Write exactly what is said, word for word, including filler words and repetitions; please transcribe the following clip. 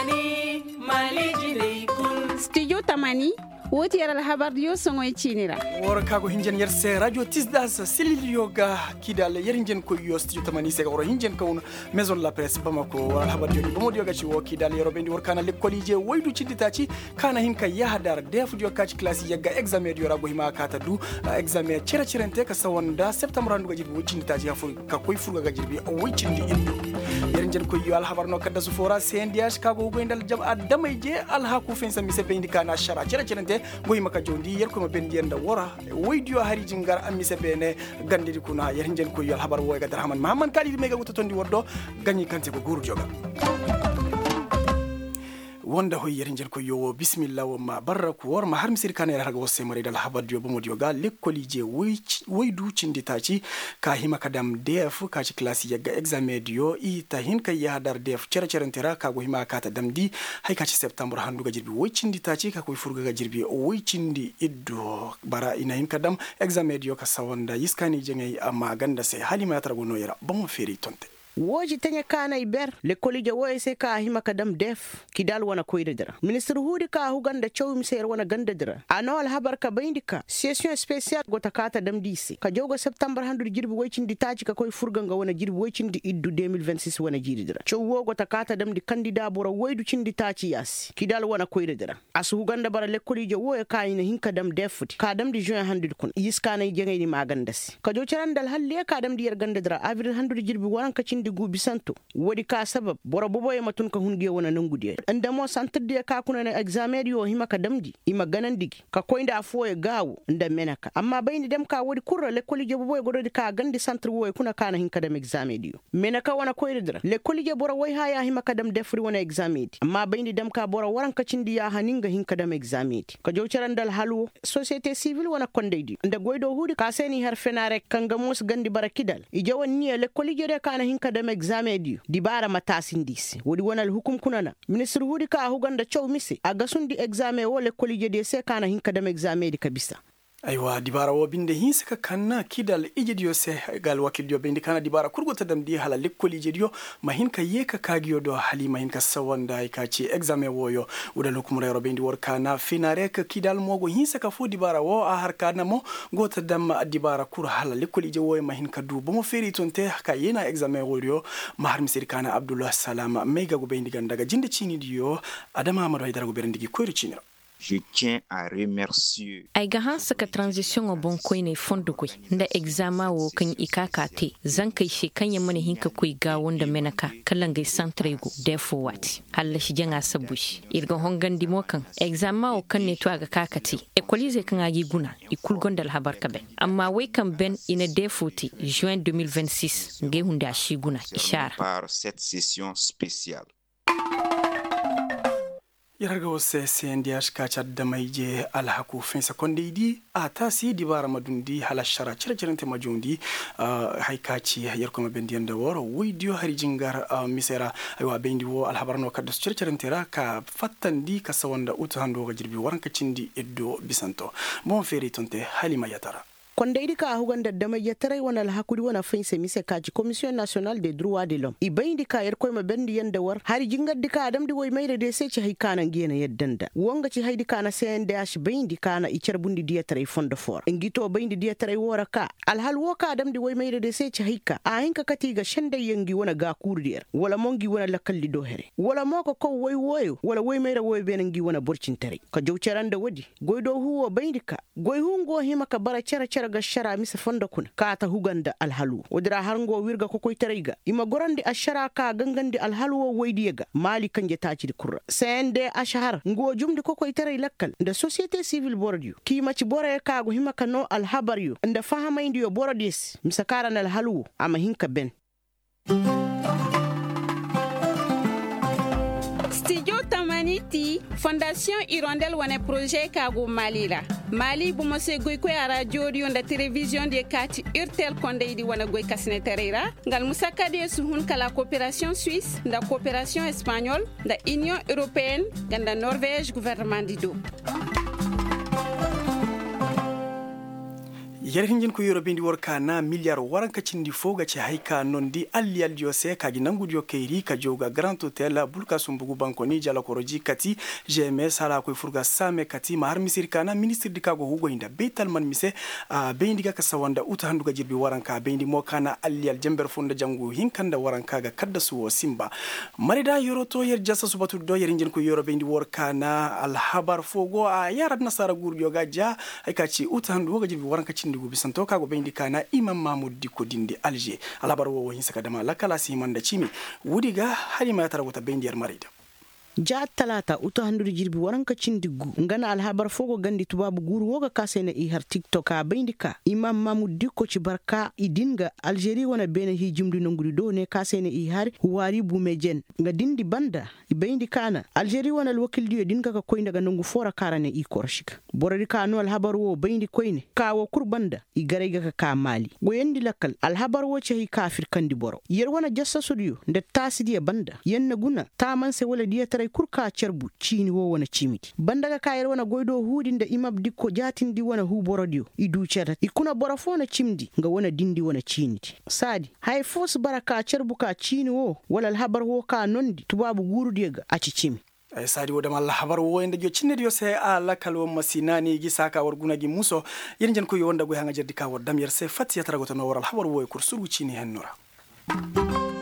Tamani Mali Jine Kun Studio Tamani woti yara habar yo songo chinira wor kago hinjen yerse radio tisdas silil yoga kidal yerinjen ko yo studio Tamani se wor hinjen ko maison la presse bamako wal habar yo bomo yoga ci wo kidal yoro bendi wor kana le college waydu cinditaci kana hinka yahdar def yo kaci classe yaga examen yo rago hima kata du examen cere cerente ka sawanda septembre andu gaji wo cinditaci ya fu ka koy furga gaji bi o cindi indo yerinjen ko yo al habar no kadda su fora cndh kago goindal jam adamay je al haku fen sami se bendi kana shara cere cerente goy maka jondi yer ko ma bendi yenda wora waydiyo hari jingar amise bene gandidi kuna yer njen ko yol habar woy ga darhaman mahamman kali mega wuto tondi wordo ganyi kante ko guru joga wonda hoy yer njen ko yo bismillah wa ma baraku wor ma har misir kan yar haga wosse mari dal habar dio bomo dio ga lekoli je waydu cinditaci ka hima kadam def ka ci classe yaga examen dio i tahin ka ya dar def cere cerentera ka go hima kata damdi hay ka ci septembre handu ga jirbi way cinditaci ka koy furga ga jirbi way cindi iddo bara ina hin kadam examen dio ka sawanda yiskani jengay amma ganda se halima targo no yara bomo feri tonte woji tanya kana iber le kolija woy se ka hima kadam def kidal wana koydira ministre hudi ka huganda chow miser wana gandadira anol habar ka bayndika session spéciale gota kata dam disi ka jogo septembre handu jirbi woycindi taji ka koy furganga wana jirbi woycindi iddu deux mille vingt-six wana jiridira chow wo gota kata dam di candidat boro woydu cindi taci yas kidal wana koydira asu huganda bara le kolija woy ka ina hinka dam defuti ka dam di juin handu kun yiskana jengay ni magandasi ka jo charandal halle ka dam di yer gandadira avril handu jirbi wana ka digu bisanto wodi ka sabab boro bobo e matun ka hunge wona nangude andamo santde ka kuna na examen yo hima ka damdi ima ganandigi ka koynda fo e gaawu nda menaka amma bayni dem ka wodi kurra le kolije bobo e gododi ka gandi centre wo e kuna kana hinka dem examen yo menaka wona koydira le kolije boro way haya hima ka dem defri wona examen amma bayni dem ka boro waran ka cindi ya haninga hinka dem examen ka jowcarandal halu société civile wona kondeydi nda goydo hudi ka seni har fenare kanga mos gandi barakidal i jawani le kolije de kana hinka dem examen dio di bara matasin disi wodi wonal hukum kunana ministre hudi ka huganda chow misi aga sundi examen wole kolije de se kana hinka dem examen di kabisa aywa dibara wo binde hinse ka kanna kidal ijedio se gal wakil dio binde kana dibara kurgota dam di hala lekkoli ijedio mahin ka yeka kagiyo do halima hin ka sawanda ay ka ci examen woyo udal hukum rero binde wor kana finare ka kidal mogo hinse ka fu dibara wo a har kana mo gota dam dibara kur hala lekkoli ije woyo mahin ka du bomo feri tonte ka yena examen woyo mahar misir kana abdullah salama mega go binde gandaga jinde chini dio adama amado haydara go berndigi koyri chini. Je tiens à remercier. Aiga hansa ka transition o bon koy ne fondo koy nda examen wo kan ikaka te zan kai shi kan yamma hinka koy ga wanda menaka kallan gai centre go defo wati halla shi janga sabushi irga hongandi mo kan examen o kan ne to aga kakati e kolize kan agi guna i kulgondal habar kabe amma wai kan ben ina defo ti juin deux mille vingt-six ngai hunda shi guna ishara par cette session spéciale. yarga wose cndh ka cadda mayje alhaku fin seconde di ata si dibara madundi hala shara cercerente majondi haykaci yarko ma bendi anda woro widio hari jingar misera aywa bendi wo alhabarno kaddo cercerente ra ka fattandi ka sawanda utu hando ga jirbi waranka cindi eddo bisanto bon feri tonte halima yatara kondeydi ka huganda dama yatare wana hakuri wana finse mise kaji commission nationale des droits de l'homme ibayndi ka yer koyma bendi yanda war hari jingaddi ka adam di woy mayre de se ci hay kana ngena yeddanda wonga ci haydi kana cndh bayndi kana i cerbundi diatare fondo for ngito bayndi diatare wora ka al hal wo ka adam di woy mayre de se ci hayka a hinka katiga shende yengi wana ga kurdir wala mongi wana lakalli do here wala moko ko woy woyo wala woy mayre woy benangi wana borcintare ka jowceranda wodi goydo huwo bayndi ka goy hungo hima ka bara cera ga shara misa fonda kun ka ta huganda alhalu wadira harngo wirga ko koy tarayga ima gorandi ashara ka gangandi alhalu woydiyega mali kanje taci di kurra sende ashhar ngo jumdi ko koy taray lakkal nda société civile bordio ki ma ci bore ka go hima kano alhabar yo nda fahamayndi yo borodis misa karana alhalu ama hinka ben. Studio Tamaniti Fondation Hirondelle wane projet kago Mali la Mali bu mose goy ko radio dio nda télévision de kati urtel konde di wana goy kasne terera ngal musaka de suhun kala coopération suisse nda coopération espagnole nda union européenne ganda norvège gouvernement di do yer hinjin ko yoro bendi worka na milliard waranka cindi foga ci hayka nondi alli alli yose kaji nangudio keiri ka joga grand hotel bulka sumbugu bankoni jala koroji kati gms hala ko furga same kati ma har misir kana ministre dikago hugo inda betal man mise uh, bendi ga kasawanda uta handuga jirbi waranka bendi mo kana alli al jember fonda jangu hinkanda waranka ga kadda suwo simba marida yoro to yer jassa subatu do yer hinjin ko yoro bendi worka na al habar fogo a yarat nasara gurjo ga ja hayka ci uta handuga jirbi waranka ndigu bisanto kago bendi kana imam mahmud diko dinde alger alabar wo hin saka dama lakala siman da cimi wudiga halima tara wata bendi yar marida ja talata uta handur jirbi waranka cindigu ngana alhabar fogo gandi tubabu guru woga kasena i har tiktok a bindika imam mahmud diko ci barka idinga algeria wana bene hi jumdu nonguri do ne kasena i har wari bu mejen nga dindi banda i bendi kana algeria wana alwakil dio dinga ka koy daga nongu fora karane i korshika borari kanu alhabar wo bendi koyne kawo kurbanda i garega ka ka mali goyendi lakal alhabar wo ci kafir kandi boro yer wana jassa studio nda tasidi banda yenna guna tamanse wala dia kurka cerbu cini wo wana cimiti bandaga kayar wana goydo hudinda imab dikko jatindi wana hu borodio idu certa ikuna borafona cimdi nga wana dindi wana ciniti sadi hay fos baraka cerbu ka cini wo wala alhabar wo ka nondi tubabu gurudega aci cimi ay sadi wodama Allah habar wo ende jo cinne dio se ala kalwo masinani gi saka warguna gi muso yen jen ko yonda go hanga jerdi ka wodam yer se fatiya taragoto no waral habar wo e kursuru cini hen nora